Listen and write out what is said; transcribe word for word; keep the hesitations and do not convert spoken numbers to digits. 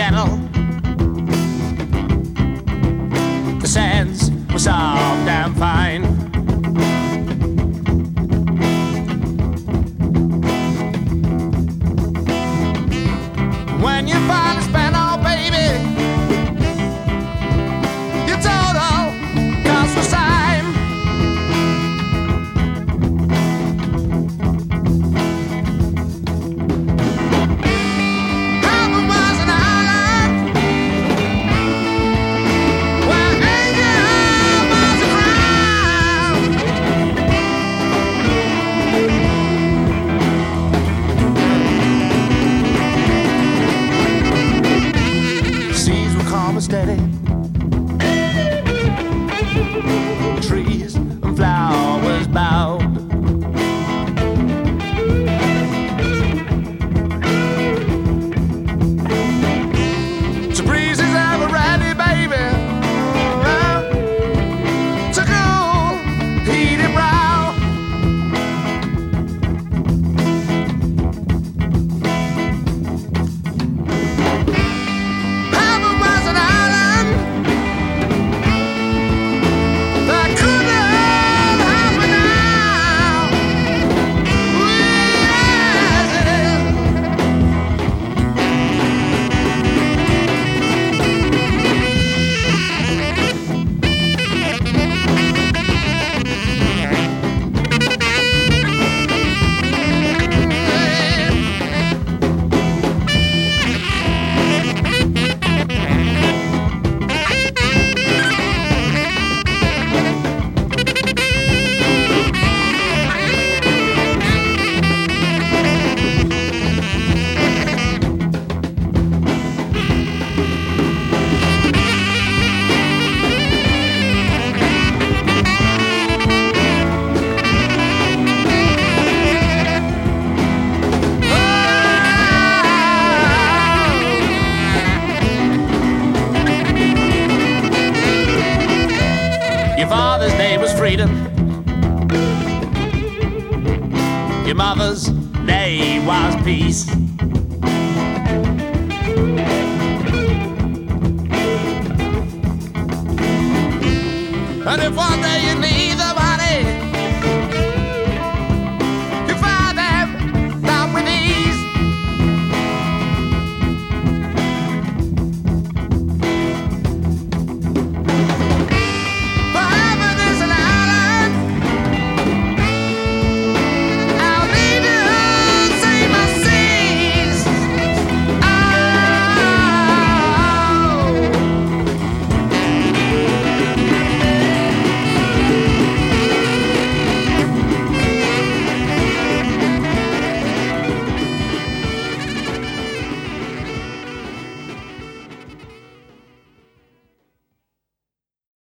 gentle. The sands were soft and fine. When you finally spent all, baby, your total cost was time. Heaven was an island where angel was a crown. Seas were calm and steady. Trees and flowers bowed. So breezes ever ready, baby, to cool heated brow. Heaven was an island that couldn't happen now. Yes, it is. Your father's name was Freedom. Your mother's name was Peace. And if one day you need